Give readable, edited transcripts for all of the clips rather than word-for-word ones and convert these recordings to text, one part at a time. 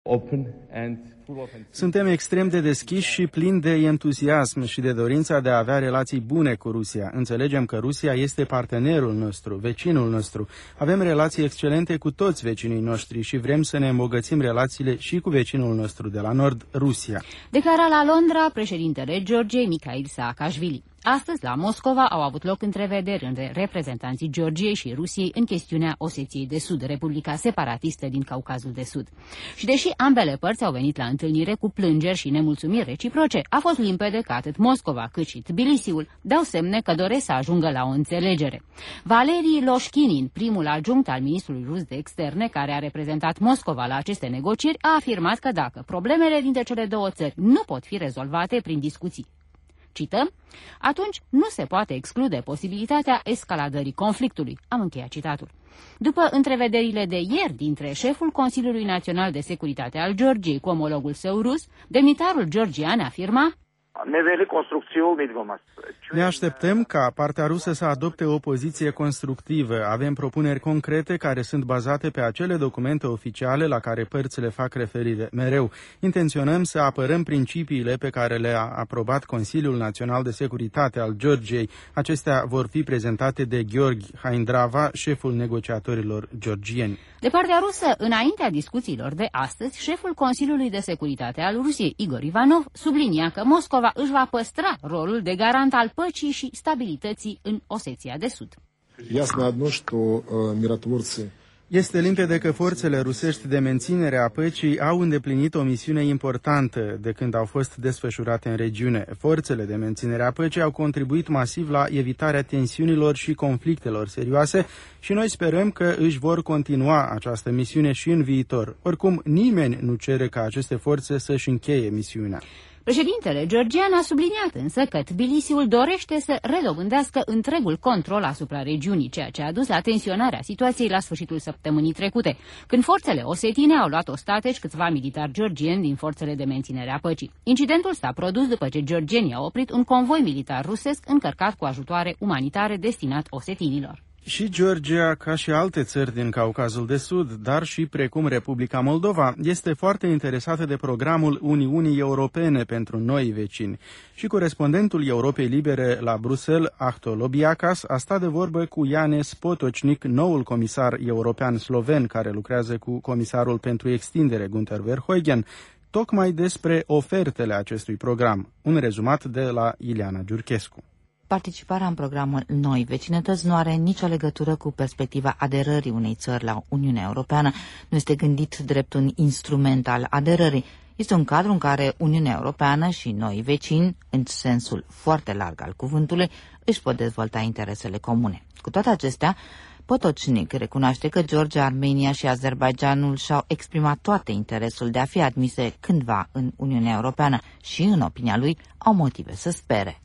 Suntem extrem de deschiși și plini de entuziasm și de dorința de a avea relații bune cu Rusia. Înțelegem că Rusia este partenerul nostru, vecinul nostru. Avem relații excelente cu toți vecinii noștri și vrem să ne îmbogățim relațiile și cu vecinul nostru de la nord, Rusia. Declara la Londra președintele Georgiei, Mikhail Saakashvili. Astăzi, la Moscova, au avut loc întrevederi între reprezentanții Georgiei și Rusiei în chestiunea Oseției de Sud, republica separatistă din Caucazul de Sud. Și deși ambele părți au venit la întâlnire cu plângeri și nemulțumiri reciproce, a fost limpede că atât Moscova cât și Tbilisiul dau semne că doresc să ajungă la o înțelegere. Valerii Loșchinin, primul adjunct al ministrului rus de externe care a reprezentat Moscova la aceste negocieri, a afirmat că dacă problemele dintre cele două țări nu pot fi rezolvate prin discuții, cităm, atunci nu se poate exclude posibilitatea escaladării conflictului. Am încheiat citatul. După întrevederile de ieri dintre șeful Consiliului Național de Securitate al Georgiei cu omologul său rus, demnitarul georgian afirma: Ne așteptăm ca partea rusă să adopte o poziție constructivă. Avem propuneri concrete care sunt bazate pe acele documente oficiale la care părțile fac referire. Mereu intenționăm să apărăm principiile pe care le-a aprobat Consiliul Național de Securitate al Georgiei. Acestea vor fi prezentate de Gheorghe Haindrava, șeful negociatorilor georgieni. De partea rusă, înaintea discuțiilor de astăzi, șeful Consiliului de Securitate al Rusiei, Igor Ivanov, sublinia că Moscova își va păstra rolul de garant al păcii și stabilității în Oseția de Sud. Este limpede că forțele rusești de menținere a păcii au îndeplinit o misiune importantă de când au fost desfășurate în regiune. Forțele de menținere a păcii au contribuit masiv la evitarea tensiunilor și conflictelor serioase și noi sperăm că își vor continua această misiune și în viitor. Oricum, nimeni nu cere ca aceste forțe să-și încheie misiunea. Președintele georgian a subliniat însă că Tbilisiul dorește să redobândească întregul control asupra regiunii, ceea ce a dus la tensionarea situației la sfârșitul săptămânii trecute, când forțele osetine au luat ostateci câțiva militari georgieni din forțele de menținere a păcii. Incidentul s-a produs după ce georgienii au oprit un convoi militar rusesc încărcat cu ajutoare umanitare destinat osetinilor. Și Georgia, ca și alte țări din Caucazul de Sud, dar și precum Republica Moldova, este foarte interesată de programul Uniunii Europene pentru noi vecini. Și corespondentul Europei Libere la Bruxelles, Ahto Lobiakas, a stat de vorbă cu Janez Potocnik, noul comisar european sloven care lucrează cu comisarul pentru extindere Günther Verheugen, tocmai despre ofertele acestui program. Un rezumat de la Ileana Giurchescu. Participarea în programul Noi Vecinătăți nu are nicio legătură cu perspectiva aderării unei țări la Uniunea Europeană. Nu este gândit drept un instrument al aderării. Este un cadru în care Uniunea Europeană și noi vecini, în sensul foarte larg al cuvântului, își pot dezvolta interesele comune. Cu toate acestea, Potocnik recunoaște că Georgia, Armenia și Azerbaidjanul și-au exprimat toate interesul de a fi admise cândva în Uniunea Europeană și, în opinia lui, au motive să spere.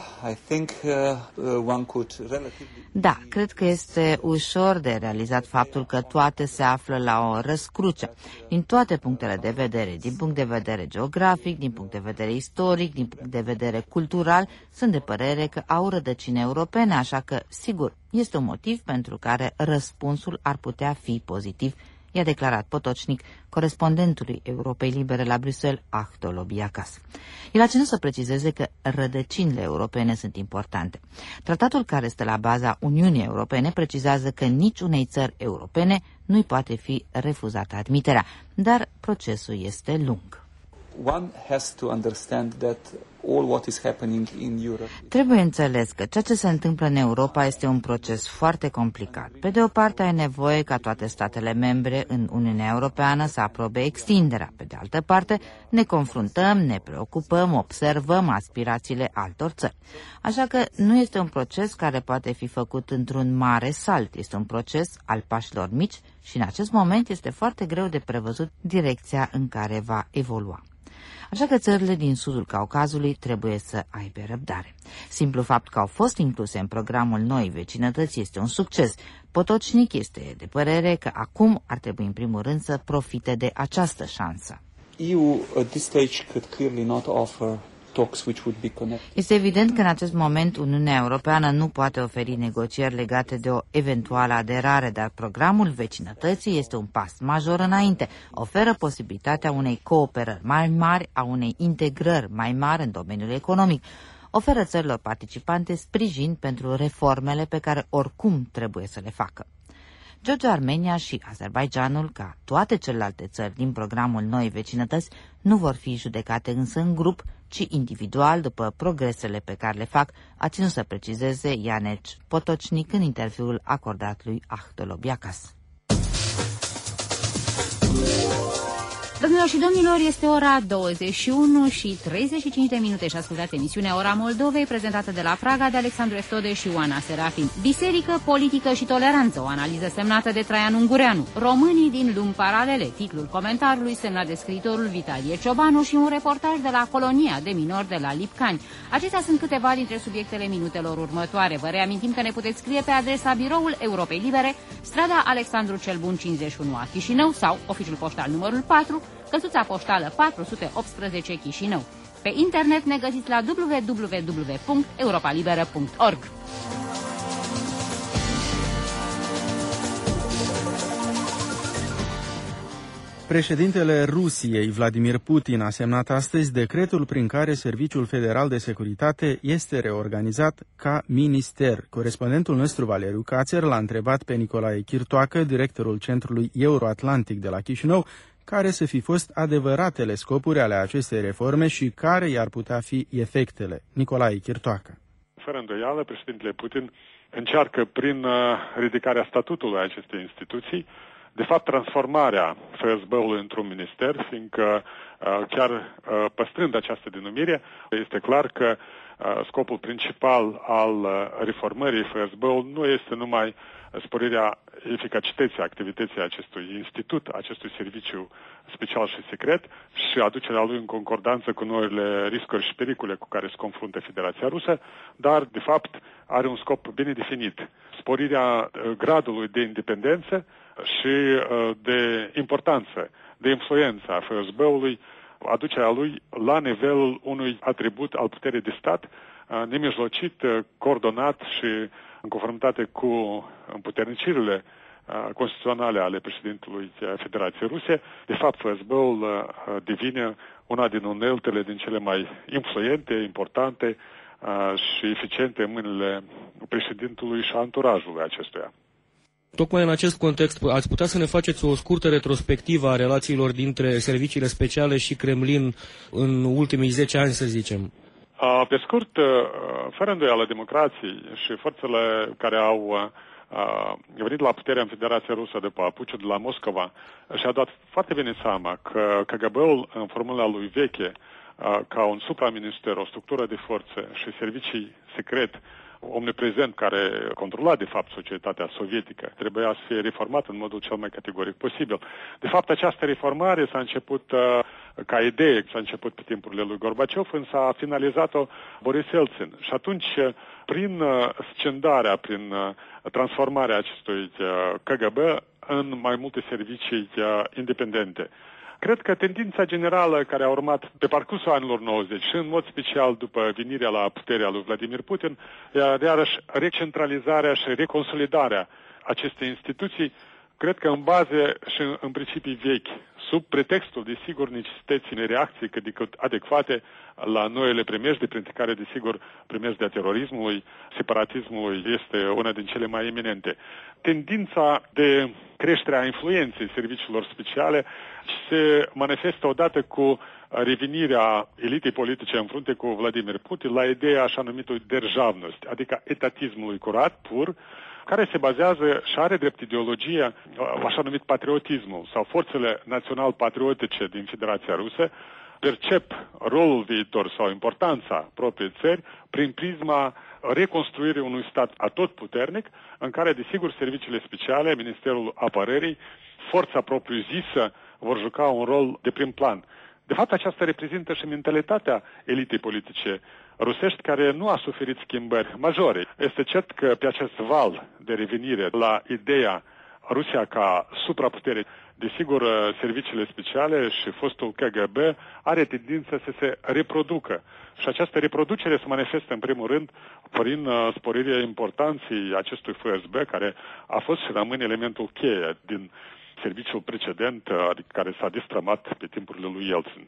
Da, cred că este ușor de realizat faptul că toate se află la o răscruce, din toate punctele de vedere, din punct de vedere geografic, din punct de vedere istoric, din punct de vedere cultural, sunt de părere că au rădăcini europene, așa că, sigur, este un motiv pentru care răspunsul ar putea fi pozitiv, i-a declarat Potocnik, corespondentului Europei Libere la Bruxelles, Ahto Lobiakas. El a ținut să precizeze că rădăcinile europene sunt importante. Tratatul care stă la baza Uniunii Europene precizează că nici unei țări europene nu-i poate fi refuzată admiterea, dar procesul este lung. Trebuie înțeles că ceea ce se întâmplă în Europa este un proces foarte complicat. Pe de o parte, ai nevoie ca toate statele membre în Uniunea Europeană să aprobe extinderea. Pe de altă parte, ne confruntăm, ne preocupăm, observăm aspirațiile altor țări. Așa că nu este un proces care poate fi făcut într-un mare salt. Este un proces al pașilor mici și în acest moment este foarte greu de prevăzut direcția în care va evolua. Așa că țările din sudul Caucazului trebuie să aibă răbdare. Simplu fapt că au fost incluse în programul Noi Vecinătăți este un succes. Potocnik este de părere că acum ar trebui în primul rând să profite de această șansă. EU at this stage could clearly not offer Este evident că în acest moment Uniunea Europeană nu poate oferi negocieri legate de o eventuală aderare, dar programul vecinătății este un pas major înainte. Oferă posibilitatea unei cooperări mai mari, a unei integrări mai mari în domeniul economic. Oferă țărilor participante sprijin pentru reformele pe care oricum trebuie să le facă. Georgia, Armenia și Azerbaidjanul, ca toate celelalte țări din programul Noi Vecinătăți, nu vor fi judecate însă în grup, ci individual după progresele pe care le fac, a ținut să precizeze Janez Potocnik în interviul acordat lui Ahdolobiacas. Domnilor și domnilor, este ora 21 și 35 de minute și ascultați emisiunea Ora Moldovei, prezentată de la Praga de Alexandru Eftode și Oana Serafin. Biserică, politică și toleranță, o analiză semnată de Traian Ungureanu. Românii din lumi paralele, titlul comentariului semnat de scriitorul Vitalie Ciobanu și un reportaj de la colonia de minori de la Lipcani. Acestea sunt câteva dintre subiectele minutelor următoare. Vă reamintim că ne puteți scrie pe adresa Biroul Europei Libere, strada Alexandru cel Bun 51 a Chișinău sau oficiul poștal numărul 4, căsuța poștală 418 Chișinău. Pe internet ne găsiți la www.europalibera.org. Președintele Rusiei, Vladimir Putin, a semnat astăzi decretul prin care Serviciul Federal de Securitate este reorganizat ca minister. Corespondentul nostru, Valeriu Cațer, l-a întrebat pe Nicolae Chirtoacă, directorul Centrului Euroatlantic de la Chișinău, care să fi fost adevăratele scopuri ale acestei reforme și care i-ar putea fi efectele. Nicolae Chirtoacă. Fără îndoială, președintele Putin încearcă prin ridicarea statutului acestei instituții, de fapt transformarea FSB-ului într-un minister, fiindcă chiar păstrând această denumire, este clar că scopul principal al reformării FSB-ului nu este numai sporirea eficacității activității acestui institut, acestui serviciu special și secret și aducerea lui în concordanță cu noile riscuri și pericole cu care se confruntă Federația Rusă, dar, de fapt, are un scop bine definit. Sporirea gradului de independență și de importanță, de influență a FSB-ului, aducerea lui la nivelul unui atribut al puterii de stat, nemijlocit, coordonat și în conformitate cu împuternicirile constituționale ale președintelui Federației Ruse. De fapt, FSB-ul devine una din uneltele din cele mai influente, importante și eficiente în mâinile președintelui și anturajului acestuia. Tocmai în acest context, ați putea să ne faceți o scurtă retrospectivă a relațiilor dintre serviciile speciale și Kremlin în ultimii 10 ani, să zicem? Pe scurt, fără îndoială, democrații și forțele care au venit la putere în Federația Rusă după apuciul de la Moscova și-a dat foarte bine seama că KGB-ul, în formula lui veche, ca un supraminister, o structură de forțe și servicii secret omniprezent care controla de fapt societatea sovietică, trebuia să fie reformat în modul cel mai categoric posibil. De fapt, această reformare s-a început ca idee, s-a început pe timpurile lui Gorbaciov, însă a finalizat-o Boris Elțin. Și atunci, prin scindarea, prin transformarea acestui KGB în mai multe servicii independente, cred că tendința generală care a urmat pe parcursul anilor 90 și în mod special după venirea la puterea lui Vladimir Putin, iarăși recentralizarea și reconsolidarea acestei instituții, cred că în baze și în principii vechi, sub pretextul, desigur, necesității unei reacții cât de cât adecvate la noile primejde, printre care, desigur, primejdea terorismului, separatismului este una din cele mai eminente. Tendința de creșterea influenței serviciilor speciale se manifestă odată cu revenirea elitei politice în frunte cu Vladimir Putin la ideea așa numitului державност, adică etatismului curat, pur, care se bazează și are drept ideologie așa numit patriotismul sau forțele național-patriotice din Federația Rusă percep rolul viitor sau importanța propriei țări prin prisma reconstruirii unui stat atotputernic în care, desigur, serviciile speciale, Ministerul Apărării, forța propriu-zisă vor juca un rol de prim plan. De fapt, aceasta reprezintă și mentalitatea elitei politice rusești, care nu a suferit schimbări majore. Este cert că pe acest val de revenire la ideea Rusia ca supraputere Desigur, serviciile speciale și fostul KGB are tendința să se reproducă. Și această reproducere se manifestă în primul rând prin sporirea importanței acestui FSB, care a fost și rămâne elementul cheie din serviciul precedent, care s-a destrămat pe timpurile lui Yeltsin.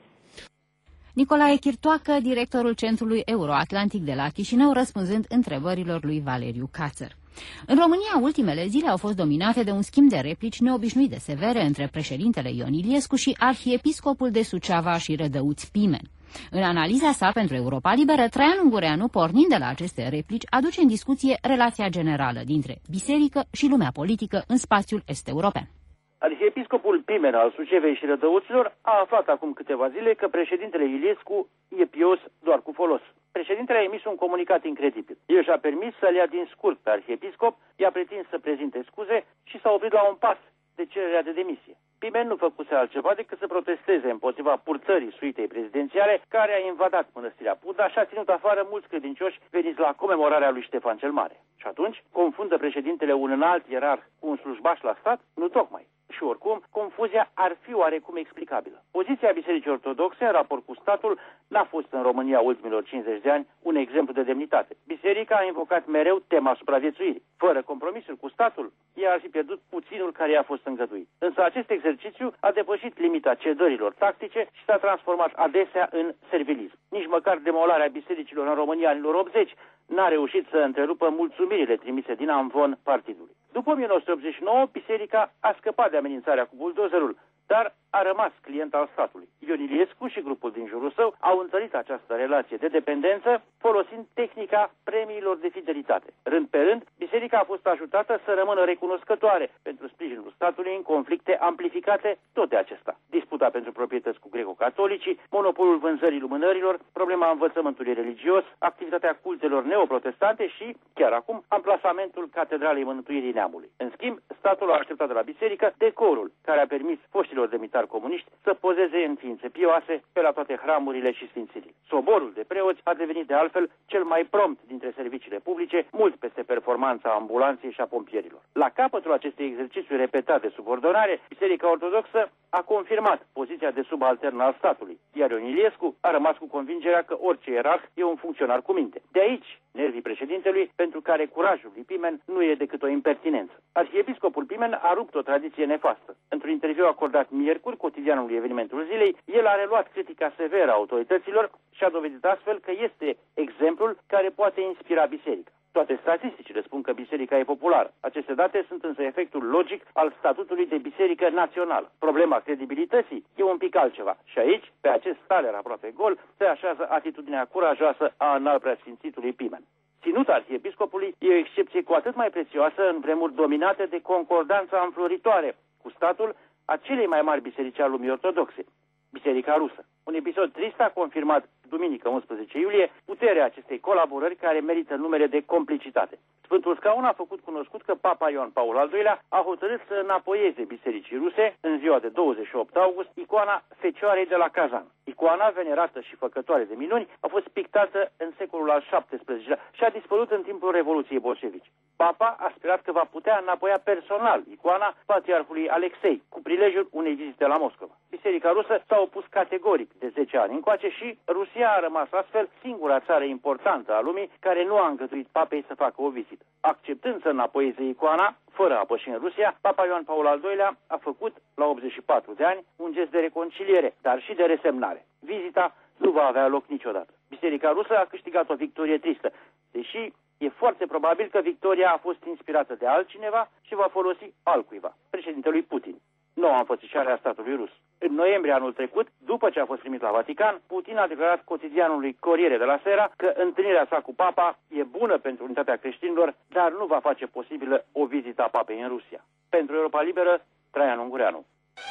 Nicolae Chirtoacă, directorul Centrului Euroatlantic de la Chișinău, răspunzând întrebărilor lui Valeriu Cațăr. În România, ultimele zile au fost dominate de un schimb de replici neobișnuit de severe între președintele Ion Iliescu și arhiepiscopul de Suceava și Rădăuț Pimen. În analiza sa pentru Europa Liberă, Traian Ungureanu, pornind de la aceste replici, aduce în discuție relația generală dintre biserică și lumea politică în spațiul est-european. Arhiepiscopul Pimen al Sucevei și Rădăuților a aflat acum câteva zile că președintele Iliescu e pios doar cu folos. Președintele a emis un comunicat incredibil. El și-a permis să-l ia din scurt pe arhiepiscop, i-a pretins să prezinte scuze și s-a oprit la un pas de cererea de demisie. Pimen nu făcuse altceva decât să protesteze împotriva purtării suitei prezidențiale care a invadat mănăstirea Buda și a ținut afară mulți credincioși veniți la comemorarea lui Ștefan cel Mare. Și atunci, confundă președintele un înalt ierarh cu un slujbaș la stat? Nu tocmai. Și oricum, confuzia ar fi oarecum explicabilă. Poziția Bisericii Ortodoxe în raport cu statul n-a fost în România ultimilor 50 de ani un exemplu de demnitate. Biserica a invocat mereu tema supraviețuirii. Fără compromisuri cu statul, ea ar fi pierdut puținul care i-a fost îngăduit. Însă acest exercițiu a depășit limita cedărilor tactice și s-a transformat adesea în servilism. Nici măcar demolarea bisericilor în România anilor 80 n-a reușit să întrerupă mulțumirile trimise din amvon partidului. După 1989, biserica a scăpat de amenințarea cu buldozerul, dar a rămas client al statului. Ion Iliescu și grupul din jurul său au întărit această relație de dependență folosind tehnica premiilor de fidelitate. Rând pe rând, biserica a fost ajutată să rămână recunoscătoare pentru sprijinul statului în conflicte amplificate tot de acesta. Disputa pentru proprietăți cu greco-catolicii, monopolul vânzării lumânărilor, problema învățământului religios, activitatea cultelor neoprotestante și, chiar acum, amplasamentul Catedralei Mântuirii Neamului. În schimb, statul a așteptat de la biserică decorul care a permis foștilor demnitari comuniști să pozeze în ființe pioase pe la toate hramurile și sfințirile. Soborul de preoți a devenit de altfel cel mai prompt dintre serviciile publice, mult peste performanța ambulanței și a pompierilor. La capătul acestui exercițiu repetat de subordonare, Biserica Ortodoxă a confirmat poziția de subaltern al statului, iar Ion Iliescu a rămas cu convingerea că orice ierarh e un funcționar cu minte. De aici, nervii președintelui, pentru care curajul lui Pimen nu e decât o impertinență. Arhiepiscopul Pimen a rupt o tradiție nefastă. Într-un interviu acordat miercuri, cotidianului Evenimentul Zilei, el a reluat critica severă a autorităților și a dovedit astfel că este exemplul care poate inspira biserica. Toate statisticile spun că biserica e populară. Aceste date sunt însă efectul logic al statutului de biserică națională. Problema credibilității e un pic altceva. Și aici, pe acest taler aproape gol, se așează atitudinea curajoasă a înaltpreasfințitului Pimen. Ținuta arhiepiscopului e o excepție cu atât mai prețioasă în vremuri dominate de concordanța înfloritoare cu statul a celei mai mari biserici a lumii ortodoxe, Biserica Rusă. Un episod trist a confirmat duminică 11 iulie puterea acestei colaborări care merită numele de complicitate. Sfântul Scaun a făcut cunoscut că Papa Ioan Paul al II-lea a hotărât să înapoieze bisericii ruse, în ziua de 28 august, icoana Fecioarei de la Kazan. Icoana, venerată și făcătoare de minuni, a fost pictată în secolul al XVII-lea și a dispărut în timpul Revoluției bolșevice. Papa a sperat că va putea înapoia personal icoana patriarhului Alexei, cu prilejul unei vizite la Moscova. Biserica rusă s-a opus categoric de 10 ani încoace și Rusia a rămas astfel singura țară importantă a lumii care nu a îngăduit papei să facă o vizită. Acceptând să înapoieze icoana, fără a păși în Rusia, Papa Ioan Paul al II-lea a făcut, la 84 de ani, un gest de reconciliere, dar și de resemnare. Vizita nu va avea loc niciodată. Biserica rusă a câștigat o victorie tristă, deși e foarte probabil că victoria a fost inspirată de altcineva și va folosi altcuiva, președintelui Putin. Noua înfățișare a statului rus. În noiembrie anul trecut, după ce a fost primit la Vatican, Putin a declarat cotidianului Corriere de la Sera că întâlnirea sa cu papa e bună pentru unitatea creștinilor, dar nu va face posibilă o vizită a papei în Rusia. Pentru Europa Liberă, Traian Ungureanu.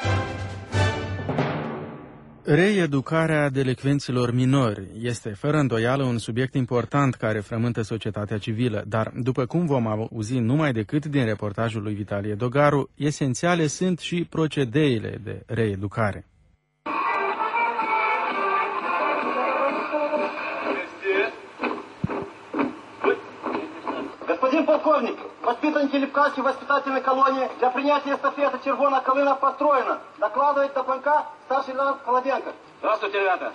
Reeducarea delicvenților minori este fără îndoială un subiect important care frământă societatea civilă, dar, după cum vom auzi numai decât din reportajul lui Vitalie Dogaru, esențiale sunt și procedeile de reeducare. Господин полковник, Воспитанники Липканской воспитательной колонии для принятия эстафеты «Червона калина» построена. Докладывает ТПНК старший лейтенант Холоденко. Здравствуйте, ребята!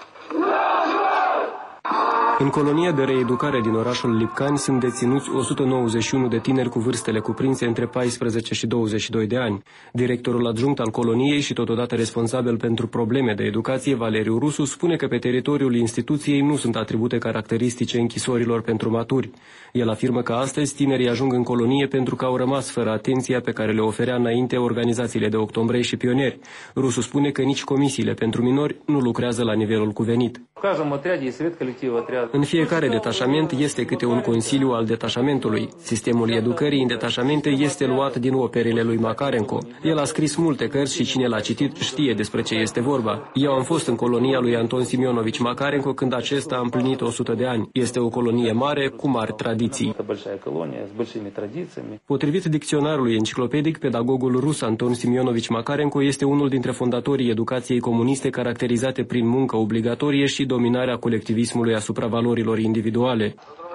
În colonia de reeducare din orașul Lipcani sunt deținuți 191 de tineri cu vârstele cuprinse între 14 și 22 de ani. Directorul adjunct al coloniei și totodată responsabil pentru probleme de educație, Valeriu Rusu, spune că pe teritoriul instituției nu sunt atribute caracteristice închisorilor pentru maturi. El afirmă că astăzi tinerii ajung în colonie pentru că au rămas fără atenția pe care le oferea înainte organizațiile de octombrei și pionieri. Rusu spune că nici comisiile pentru minori nu lucrează la nivelul cuvenit. În fiecare detașament este câte un consiliu al detașamentului. Sistemul educării în detașamente este luat din operele lui Makarenko. El a scris multe cărți și cine l-a citit știe despre ce este vorba. Eu am fost în colonia lui Anton Simionovici Makarenko când acesta a împlinit 100 de ani. Este o colonie mare cu mari tradiții. Potrivit dicționarului enciclopedic, pedagogul rus Anton Simionovici Makarenko este unul dintre fondatorii educației comuniste caracterizate prin muncă obligatorie și dominarea colectivismului asupra valorilor individuale.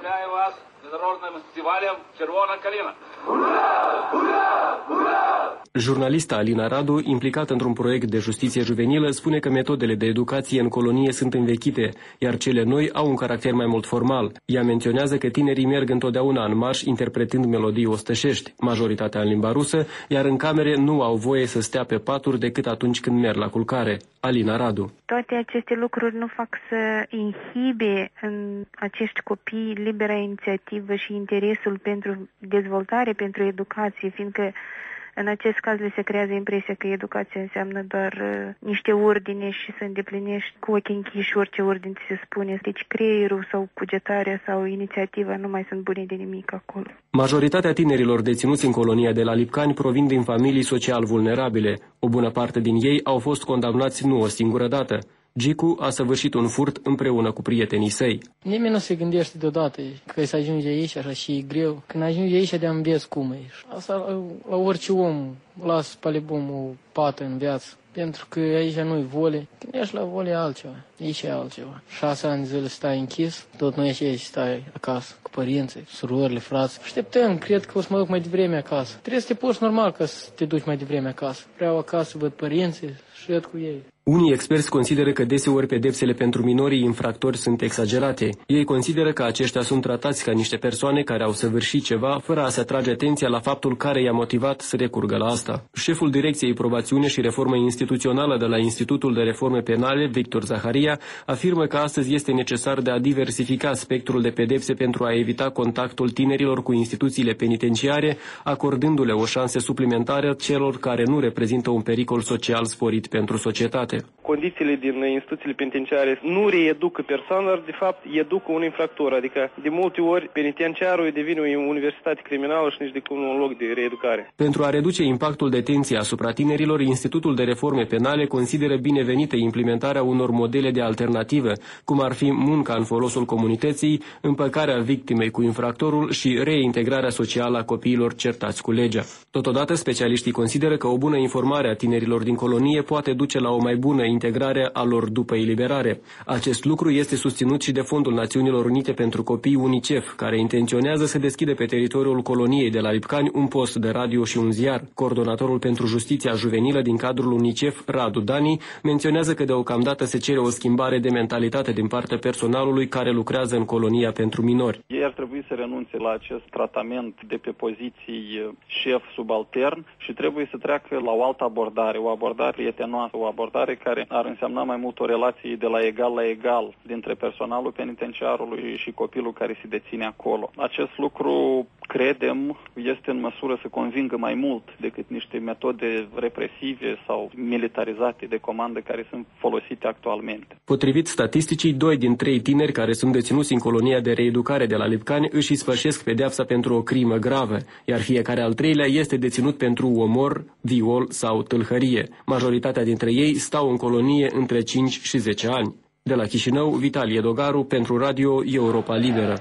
Jurnalista Alina Radu, implicată într-un proiect de justiție juvenilă, spune că metodele de educație în colonie sunt învechite, iar cele noi au un caracter mai mult formal. Ea menționează că tinerii merg întotdeauna în marș interpretând melodii ostășești, majoritatea în limba rusă, iar în camere nu au voie să stea pe paturi decât atunci când merg la culcare. Alina Radu. Toate aceste lucruri nu fac să inhibe în acești copii libera inițiativă și interesul pentru dezvoltare, pentru educație, fiindcă în acest caz le se creează impresia că educația înseamnă doar niște ordine și să îndeplinești cu ochii închiși orice ordine ți se spune. Deci creierul sau cugetarea sau inițiativa nu mai sunt bune de nimic acolo. Majoritatea tinerilor deținuți în colonia de la Lipcani provin din familii social vulnerabile. O bună parte din ei au fost condamnați nu o singură dată. Gicu a săvârșit un furt împreună cu prietenii săi. Nimeni nu se gândește deodată că să ajungi aici așa și e greu. Când ajungi aici de înveți cum e. Asta la orice om lasă palibom o pată în viață. Pentru că aici nu-i vole. Când ești la vole e altceva. Aici e altceva. 6 ani zile stai închis, tot noi aici stai acasă cu părinții, surorile, frați. Așteptăm, cred că o să mă duc mai devreme acasă. Trebuie să te porți normal ca să te duci mai devreme acasă. Vreau acasă să văd părinții și văd cu ei. Unii experți consideră că deseori pedepsele pentru minorii infractori sunt exagerate. Ei consideră că aceștia sunt tratați ca niște persoane care au săvârșit ceva, fără a se atrage atenția la faptul care i-a motivat să recurgă la asta. Șeful Direcției Probațiune și Reformă Instituțională de la Institutul de Reforme Penale, Victor Zaharia, afirmă că astăzi este necesar de a diversifica spectrul de pedepse pentru a evita contactul tinerilor cu instituțiile penitenciare, acordându-le o șansă suplimentară celor care nu reprezintă un pericol social sporit pentru societate. Condițiile din instituțiile penitenciare nu reeducă persoana, dar de fapt educă un infractor, adică de multe ori penitenciarul devine o universitate criminală și nici de cum un loc de reeducare. Pentru a reduce impactul detenției asupra tinerilor, Institutul de Reforme Penale consideră binevenită implementarea unor modele de alternativă, cum ar fi munca în folosul comunității, împăcarea victimei cu infractorul și reintegrarea socială a copiilor certați cu legea. Totodată, specialiștii consideră că o bună informare a tinerilor din colonie poate duce la o mai bună integrare a lor după eliberare. Acest lucru este susținut și de Fondul Națiunilor Unite pentru Copii UNICEF, care intenționează să deschidă pe teritoriul coloniei de la Lipcani un post de radio și un ziar. Coordonatorul pentru justiția juvenilă din cadrul UNICEF, Radu Dani, menționează că deocamdată se cere o schimbare de mentalitate din partea personalului care lucrează în colonia pentru minori. Ei ar trebui să renunțe la acest tratament de pe poziții șef-subaltern și trebuie să treacă la o altă abordare, o abordare prietenoasă, o abordare care ar însemna mai mult o relație de la egal la egal dintre personalul penitenciarului și copilul care se deține acolo. Acest lucru, credem, este în măsură să convingă mai mult decât niște metode represive sau militarizate de comandă care sunt folosite actualmente. Potrivit statisticii, 2 din 3 tineri care sunt deținuți în colonia de reeducare de la Lipcani își ispășesc pedeapsa pentru o crimă gravă, iar fiecare al treilea este deținut pentru omor, viol sau tâlhărie. Majoritatea dintre ei stau în colonie între 5 și 10 ani. De la Chișinău, Vitalie Dogaru, pentru Radio Europa Liberă.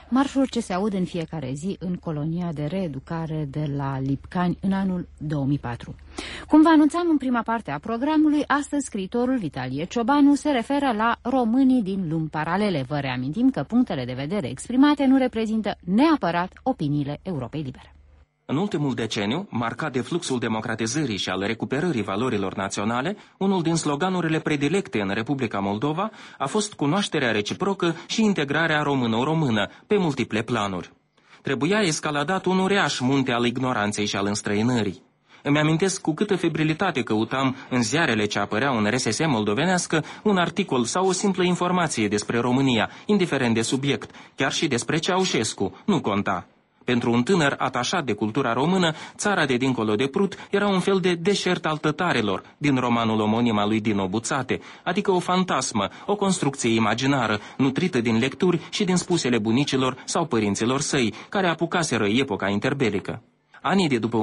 marșuri ce se aud în fiecare zi în colonia de reeducare de la Lipcani în anul 2004. Cum vă anunțam în prima parte a programului, astăzi scriitorul Vitalie Ciobanu se referă la românii din lumi paralele. Vă reamintim că punctele de vedere exprimate nu reprezintă neapărat opiniile Europei Libere. În ultimul deceniu, marcat de fluxul democratizării și al recuperării valorilor naționale, unul din sloganurile predilecte în Republica Moldova a fost cunoașterea reciprocă și integrarea română-română pe multiple planuri. Trebuia escaladat un uriaș munte al ignoranței și al înstrăinării. Îmi amintesc cu câtă febrilitate căutam în ziarele ce apăreau în RSS moldovenească un articol sau o simplă informație despre România, indiferent de subiect, chiar și despre Ceaușescu, nu conta. Pentru un tânăr atașat de cultura română, țara de dincolo de Prut era un fel de deșert al tătarilor din romanul omonim al lui Dino Buțate, adică o fantasmă, o construcție imaginară, nutrită din lecturi și din spusele bunicilor sau părinților săi, care apucaseră epoca interbelică. Anii de după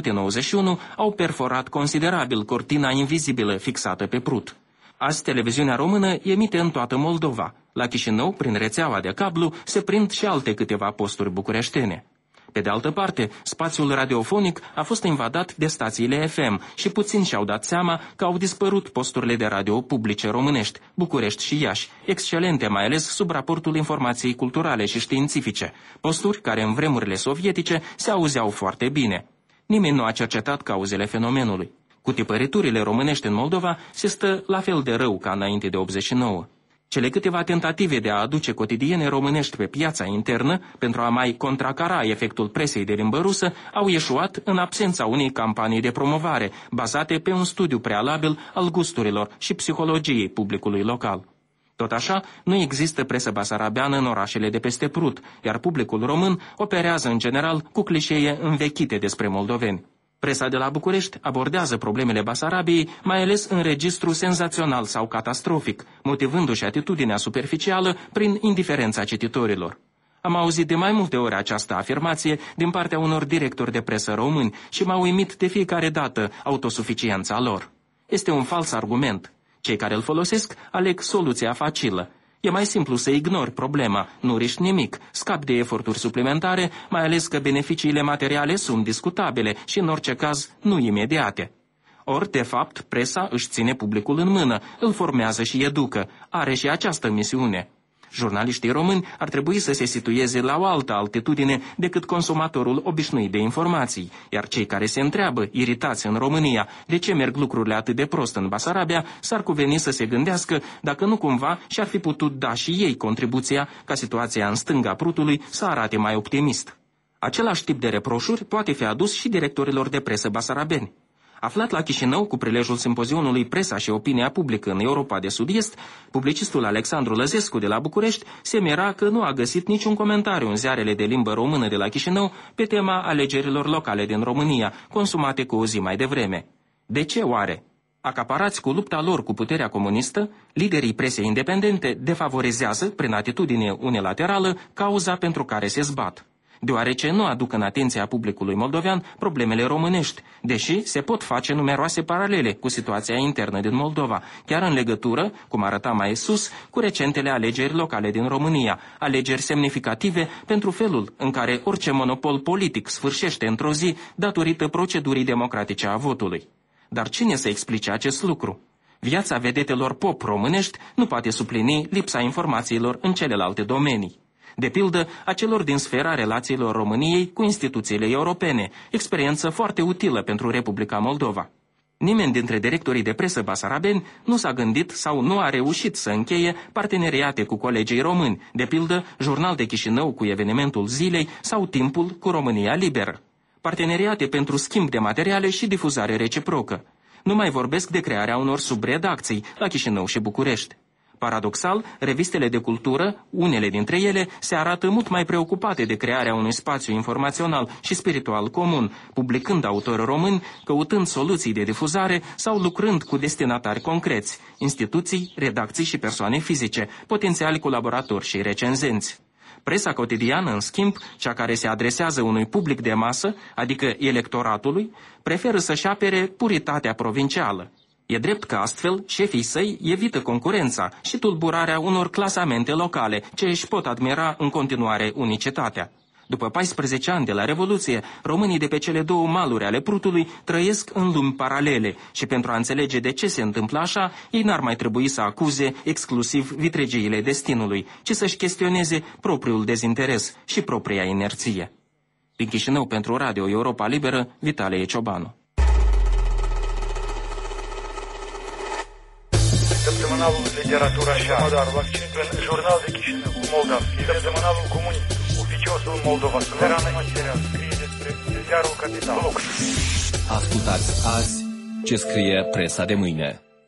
1991 au perforat considerabil cortina invizibilă fixată pe Prut. Azi, televiziunea română emite în toată Moldova. La Chișinău, prin rețeaua de cablu, se prind și alte câteva posturi bucureștene. Pe de altă parte, spațiul radiofonic a fost invadat de stațiile FM și puțini și-au dat seama că au dispărut posturile de radio publice românești, București și Iași, excelente mai ales sub raportul informației culturale și științifice, posturi care în vremurile sovietice se auzeau foarte bine. Nimeni nu a cercetat cauzele fenomenului. Cu tipăriturile românești în Moldova se stă la fel de rău ca înainte de 89. Cele câteva tentative de a aduce cotidiene românești pe piața internă pentru a mai contracara efectul presei de limbă rusă au eșuat în absența unei campanii de promovare bazate pe un studiu prealabil al gusturilor și psihologiei publicului local. Tot așa, nu există presă basarabeană în orașele de peste Prut, iar publicul român operează în general cu clișee învechite despre moldoveni. Presa de la București abordează problemele Basarabiei mai ales în registru senzațional sau catastrofic, motivându-și atitudinea superficială prin indiferența cititorilor. Am auzit de mai multe ori această afirmație din partea unor directori de presă români și m-a uimit de fiecare dată autosuficiența lor. Este un fals argument. Cei care îl folosesc aleg soluția facilă. E mai simplu să ignori problema, nu riști nimic, scapi de eforturi suplimentare, mai ales că beneficiile materiale sunt discutabile și în orice caz nu imediate. Ori, de fapt, presa își ține publicul în mână, îl formează și educă, are și această misiune. Jurnaliștii români ar trebui să se situeze la o altă altitudine decât consumatorul obișnuit de informații, iar cei care se întreabă, iritați în România, de ce merg lucrurile atât de prost în Basarabia, s-ar cuveni să se gândească dacă nu cumva și-ar fi putut da și ei contribuția ca situația în stânga Prutului să arate mai optimist. Același tip de reproșuri poate fi adus și directorilor de presă basarabeni. Aflat la Chișinău cu prilejul simpozionului Presa și opinia publică în Europa de Sud-Est, publicistul Alexandru Lăzescu de la București se mira că nu a găsit niciun comentariu în ziarele de limbă română de la Chișinău pe tema alegerilor locale din România, consumate cu o zi mai devreme. De ce oare? Acaparați cu lupta lor cu puterea comunistă, liderii presei independente defavorizează, prin atitudine unilaterală, cauza pentru care se zbat, deoarece nu aduc în atenția publicului moldovean problemele românești, deși se pot face numeroase paralele cu situația internă din Moldova, chiar în legătură, cum arăta mai sus, cu recentele alegeri locale din România, alegeri semnificative pentru felul în care orice monopol politic sfârșește într-o zi datorită procedurii democratice a votului. Dar cine să explice acest lucru? Viața vedetelor pop românești nu poate suplini lipsa informațiilor în celelalte domenii. De pildă, a celor din sfera relațiilor României cu instituțiile europene, experiență foarte utilă pentru Republica Moldova. Nimeni dintre directorii de presă basarabeni nu s-a gândit sau nu a reușit să încheie parteneriate cu colegii români, de pildă Jurnal de Chișinău cu evenimentul zilei sau Timpul cu România Liberă. Parteneriate pentru schimb de materiale și difuzare reciprocă. Nu mai vorbesc de crearea unor subredacții la Chișinău și București. Paradoxal, revistele de cultură, unele dintre ele, se arată mult mai preocupate de crearea unui spațiu informațional și spiritual comun, publicând autori români, căutând soluții de difuzare sau lucrând cu destinatari concreți, instituții, redacții și persoane fizice, potențiali colaboratori și recenzenți. Presa cotidiană, în schimb, cea care se adresează unui public de masă, adică electoratului, preferă să-și apere puritatea provincială. E drept că astfel șefii săi evită concurența și tulburarea unor clasamente locale ce își pot admira în continuare unicitatea. După 14 ani de la Revoluție, românii de pe cele două maluri ale Prutului trăiesc în lumi paralele și pentru a înțelege de ce se întâmplă așa, ei n-ar mai trebui să acuze exclusiv vitregiile destinului, ci să-și chestioneze propriul dezinteres și propria inerție. Din Chișinău pentru Radio Europa Liberă, Vitalie Ciobanu. Săptămânalul Literatura și Modarul accent în Jurnal de Chișinău, Moldavski, Săptămânalul Comunism, Oficiosul Moldova, Suverană Material, scrie despre ziarul Capital. Ascultați azi ce scrie presa de mâine.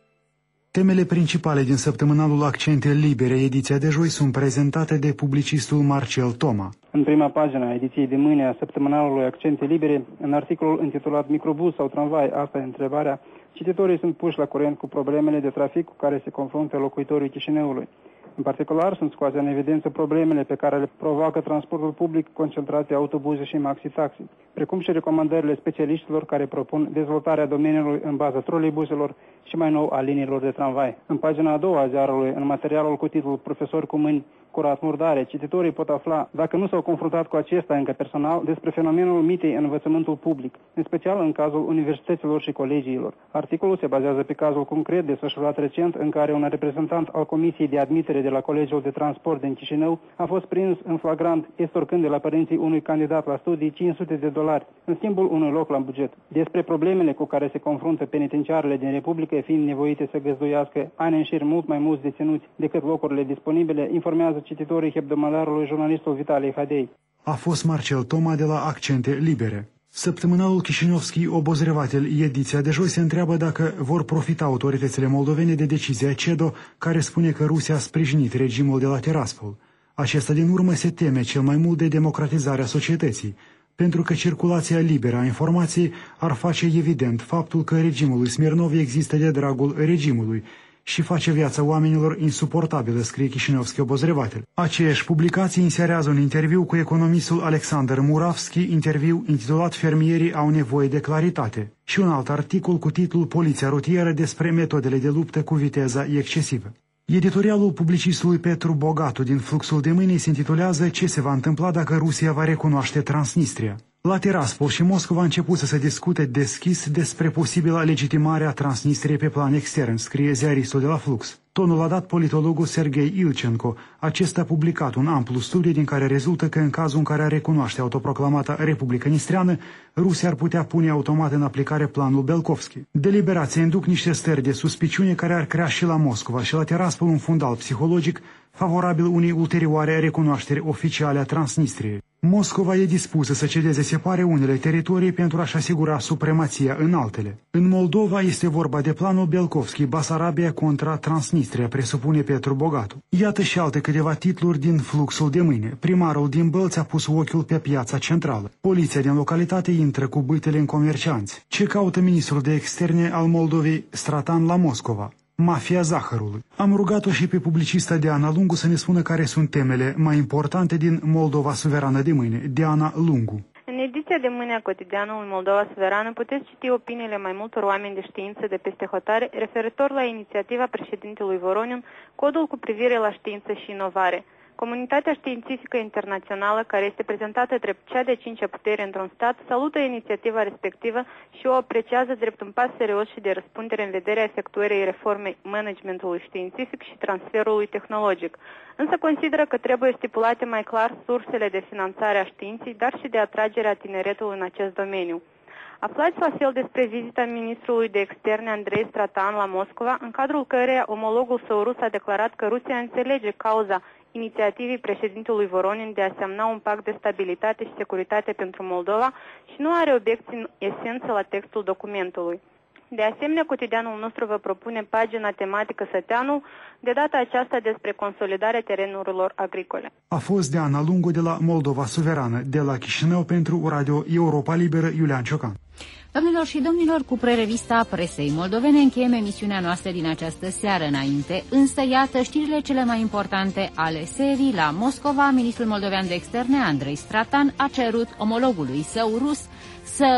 Temele principale din Săptămânalul Accente Libere, ediția de joi, sunt prezentate de publicistul Marcel Toma. În prima pagină a ediției de mâine a Săptămânalului Accente Libere, în articolul intitulat Microbuz sau tramvai, asta e întrebarea, cititorii sunt puși la curent cu problemele de trafic cu care se confruntă locuitorii Chișinăului. În particular, sunt scoase în evidență problemele pe care le provoacă transportul public, concentrația autobuze și maxi-taxi, precum și recomandările specialiștilor care propun dezvoltarea domeniului în baza troleibuselor și mai nou a liniilor de tramvai. În pagina a doua a ziarului, în materialul cu titlul Profesori cu mâini curat murdare, cititorii pot afla, dacă nu s-au confruntat cu acesta încă personal, despre fenomenul mitei în învățământul public, în special în cazul universităților și colegiilor. Articolul se bazează pe cazul concret desfășurat recent în care un reprezentant al Comisiei de Admitere de la Colegiul de Transport din Chișinău a fost prins în flagrant extorcând de la părinții unui candidat la studii $500 în schimbul unui loc la buget. Despre problemele cu care se confruntă penitenciarele din Republică, fiind nevoite să găzduiască ani în șir mult mai mulți deținuți decât locurile disponibile, informează cititorii hebdomadarului jurnalistul Vitalie Hadei. A fost Marcel Toma de la Accente Libere. Săptămânalul Chișinăvski Obozrevatel, ediția de joi, se întreabă dacă vor profita autoritățile moldovene de decizia CEDO, care spune că Rusia a sprijinit regimul de la Tiraspol. Acesta din urmă se teme cel mai mult de democratizarea societății, pentru că circulația liberă a informației ar face evident faptul că regimul lui Smirnov există de dragul regimului și face viața oamenilor insuportabilă, scrie Chișinăvski Obozrevatel. Aceeași publicație inserează un interviu cu economistul Alexander Muravski, interviu intitulat Fermierii au nevoie de claritate, și un alt articol cu titlul Poliția rutieră despre metodele de luptă cu viteza excesivă. Editorialul publicistului Petru Bogatu din Fluxul de mâine se intitulează Ce se va întâmpla dacă Rusia va recunoaște Transnistria. La Tiraspol și Moscova a început să se discute deschis despre posibila legitimare a Transnistriei pe plan extern, scrie ziaristul de la Flux. Tonul a dat politologul Sergei Ilchenko. Acesta a publicat un amplu studiu din care rezultă că în cazul în care ar recunoaște autoproclamata Republică Nistreană, Rusia ar putea pune automat în aplicare planul Belkovski. Deliberații induc niște stări de suspiciune care ar crea și la Moscova și la Tiraspol un fundal psihologic favorabil unei ulterioare recunoașteri oficiale a Transnistriei. Moscova e dispusă să cedeze separe unele teritorii pentru a-și asigura supremația în altele. În Moldova este vorba de planul Belkovski, Basarabia contra Transnistria, presupune Petru Bogatu. Iată și alte câteva titluri din Fluxul de mâine. Primarul din Bălți a pus ochiul pe piața centrală. Poliția din localitate intră cu bâtele în comercianți. Ce caută ministrul de externe al Moldovei Stratan la Moscova? Mafia zahărului. Am rugat-o și pe publicista Diana Lungu să ne spună care sunt temele mai importante din Moldova Suverană de mâine. Diana Lungu. În ediția de mâine a cotidianului Moldova Suverană puteți citi opiniile mai multor oameni de știință de peste hotare referitor la inițiativa președintelui Voronin, Codul cu privire la știință și inovare. Comunitatea științifică internațională, care este prezentată drept cea de cincea putere într-un stat, salută inițiativa respectivă și o apreciază drept un pas serios și de răspundere în vederea efectuării reformei managementului științific și transferului tehnologic. Însă consideră că trebuie stipulate mai clar sursele de finanțare a științei, dar și de atragerea tineretului în acest domeniu. Aflați la fel despre vizita ministrului de externe Andrei Stratan la Moscova, în cadrul căreia omologul său rus a declarat că Rusia înțelege cauza inițiativii președintelui Voronin de a semna un pact de stabilitate și securitate pentru Moldova și nu are obiecții în esență la textul documentului. De asemenea, cotidianul nostru vă propune pagina tematică Săteanul, de data aceasta despre consolidarea terenurilor agricole. A fost Diana Lungu de la Moldova Suverană, de la Chișinău pentru Radio Europa Liberă, Iulian Ciocan. Doamnelor și domnilor, cu prerevista presei moldovene încheiem emisiunea noastră din această seară. Înainte, însă, iată știrile cele mai importante ale serii. La Moscova, ministrul moldovean de externe, Andrei Stratan, a cerut omologului său rus să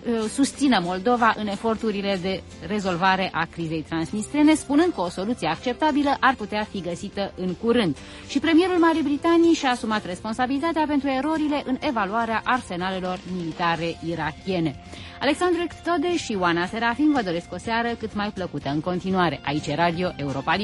susțină Moldova în eforturile de rezolvare a crizei transnistrene, spunând că o soluție acceptabilă ar putea fi găsită în curând. Și premierul Marii Britanii și-a asumat responsabilitatea pentru erorile în evaluarea arsenalelor militare irakiene. Alexandru Tode și Oana Serafin vă doresc o seară cât mai plăcută în continuare. Aici e Radio Europa.